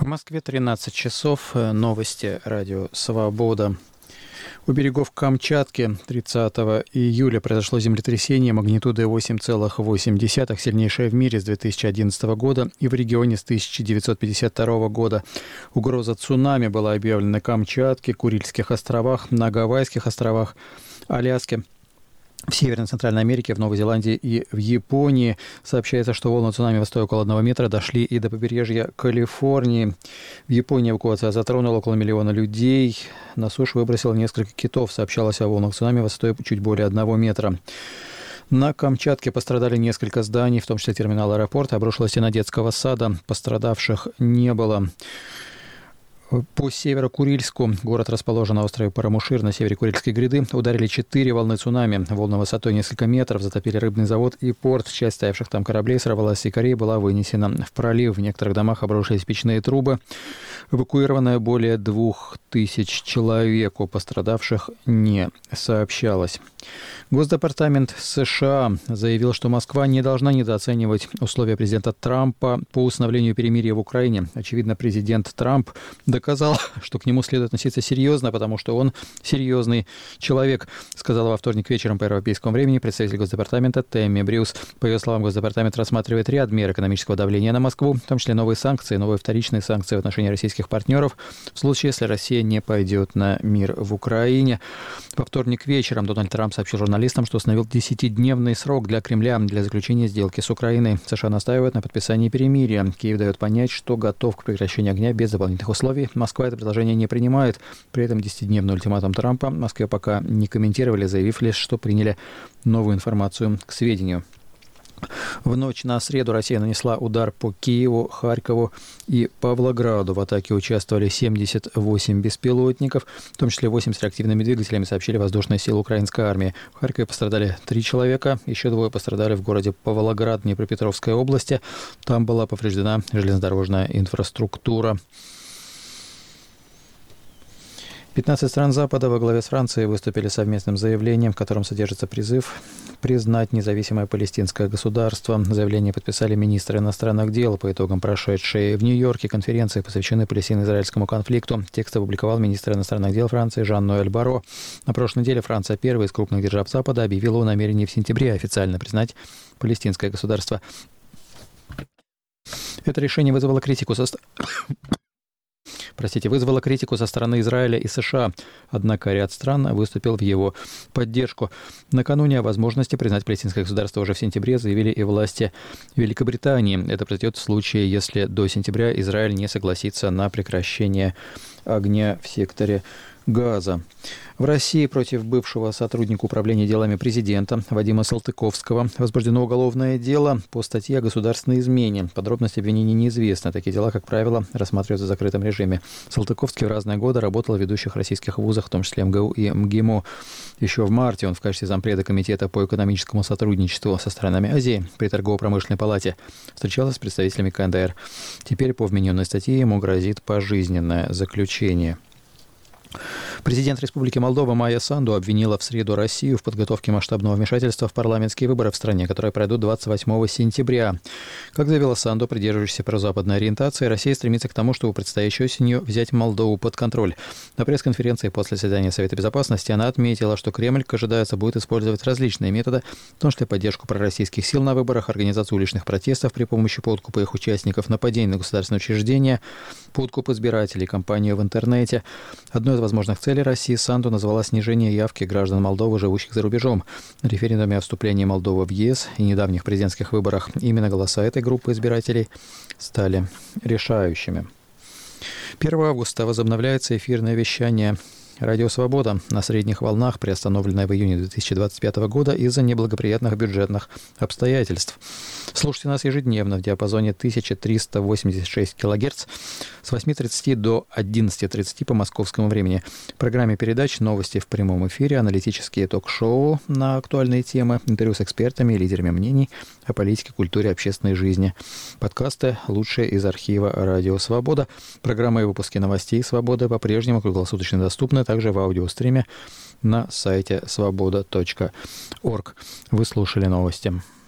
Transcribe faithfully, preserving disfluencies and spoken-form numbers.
В Москве тринадцать часов. Новости радио «Свобода». У берегов Камчатки тридцатого июля произошло землетрясение магнитудой восемь целых восемь десятых, сильнейшее в мире с две тысячи одиннадцатого года и в регионе с тысяча девятьсот пятьдесят второго года. Угроза цунами была объявлена на Камчатке, Курильских островах, на Гавайских островах, Аляске, в Северной и Центральной Америке, в Новой Зеландии и в Японии. Сообщается, что волны цунами высотой около одного метра дошли и до побережья Калифорнии. В Японии эвакуация затронула около миллиона людей. На сушу выбросило несколько китов. Сообщалось о волнах цунами высотой чуть более одного метра. На Камчатке пострадали несколько зданий, в том числе терминал аэропорта. Обрушилась стена детского сада. Пострадавших не было. По Северо-Курильску, город расположен на острове Парамушир на севере Курильской гряды, ударили четыре волны цунами. Волны высотой несколько метров затопили рыбный завод и порт. Часть стоявших там кораблей сорвалась с якорей, была вынесена в пролив. В некоторых домах обрушились печные трубы. Эвакуировано более двух тысяч человек. У пострадавших не сообщалось. Госдепартамент США заявил, что Москва не должна недооценивать условия президента Трампа по установлению перемирия в Украине. Очевидно, президент Трамп доказал, что к нему следует относиться серьезно, потому что он серьезный человек, сказала во вторник вечером по европейскому времени представитель Госдепартамента Тэмми Брюс. По ее словам, Госдепартамент рассматривает ряд мер экономического давления на Москву, в том числе новые санкции, новые вторичные санкции в отношении российских партнеров, в случае, если Россия не пойдет на мир в Украине. Во вторник вечером Дональд Трамп сообщил журналистам, что установил десятидневный срок для Кремля для заключения сделки с Украиной. США настаивают на подписании перемирия. Киев дает понять, что готов к прекращению огня без дополнительных условий. Москва это предложение не принимает. При этом десятидневный ультиматум Трампа в Москве пока не комментировали, заявив лишь, что приняли новую информацию к сведению. В ночь на среду Россия нанесла удар по Киеву, Харькову и Павлограду. В атаке участвовали семьдесят восемь беспилотников, в том числе восемь с реактивными двигателями, сообщили воздушные силы украинской армии. В Харькове пострадали три человека, еще двое пострадали в городе Павлоград Днепропетровской области. Там была повреждена железнодорожная инфраструктура. пятнадцать стран Запада во главе с Францией выступили совместным заявлением, в котором содержится призыв признать независимое палестинское государство. Заявление подписали министры иностранных дел по итогам прошедшей в Нью-Йорке конференции, посвященной палестино-израильскому конфликту. Текст опубликовал министр иностранных дел Франции Жан-Ноэль Барро. На прошлой неделе Франция, первая из крупных держав Запада, объявила о намерении в сентябре официально признать палестинское государство. Это решение вызвало критику со стороны... Простите, вызвало критику со стороны Израиля и США, однако ряд стран выступил в его поддержку. Накануне о возможности признать палестинское государство уже в сентябре заявили и власти Великобритании. Это произойдет в случае, если до сентября Израиль не согласится на прекращение огня в секторе Газа. В России против бывшего сотрудника управления делами президента Вадима Салтыковского возбуждено уголовное дело по статье о государственной измене. Подробности обвинений неизвестны. Такие дела, как правило, рассматриваются в закрытом режиме. Салтыковский в разные годы работал в ведущих российских вузах, в том числе МГУ и МГИМО. Еще в марте он в качестве зампреда комитета по экономическому сотрудничеству со странами Азии при торгово-промышленной палате встречался с представителями КНДР. Теперь по вмененной статье ему грозит пожизненное заключение. Президент Республики Молдова Майя Санду обвинила в среду Россию в подготовке масштабного вмешательства в парламентские выборы в стране, которые пройдут двадцать восьмого сентября. Как заявила Санду, придерживающаяся прозападной ориентации, Россия стремится к тому, чтобы предстоящей осенью взять Молдову под контроль. На пресс-конференции после заседания Совета Безопасности она отметила, что Кремль, как ожидается, будет использовать различные методы, в том числе поддержку пророссийских сил на выборах, организацию уличных протестов при помощи подкупа их участников, нападений на государственные учреждения, подкуп избирателей, кампанию в интернете. Одной из возможных целей России Санду назвала снижение явки граждан Молдовы, живущих за рубежом. На референдуме о вступлении Молдовы в ЕС и недавних президентских выборах именно голоса этой группы избирателей стали решающими. первого августа возобновляется эфирное вещание «Радио Свобода» на средних волнах, приостановленное в июне две тысячи двадцать пятого года из-за неблагоприятных бюджетных обстоятельств. Слушайте нас ежедневно в диапазоне тысяча триста восемьдесят шесть килогерц с восьми тридцати до одиннадцати тридцати по московскому времени. В программе передач «Новости в прямом эфире», аналитические ток-шоу на актуальные темы, интервью с экспертами и лидерами мнений о политике, культуре, общественной жизни. Подкасты лучшие из архива «Радио Свобода». Программы и выпуски новостей «Свободы» по-прежнему круглосуточно доступны также в аудиостриме на сайте свобода точка орг. Вы слушали новости.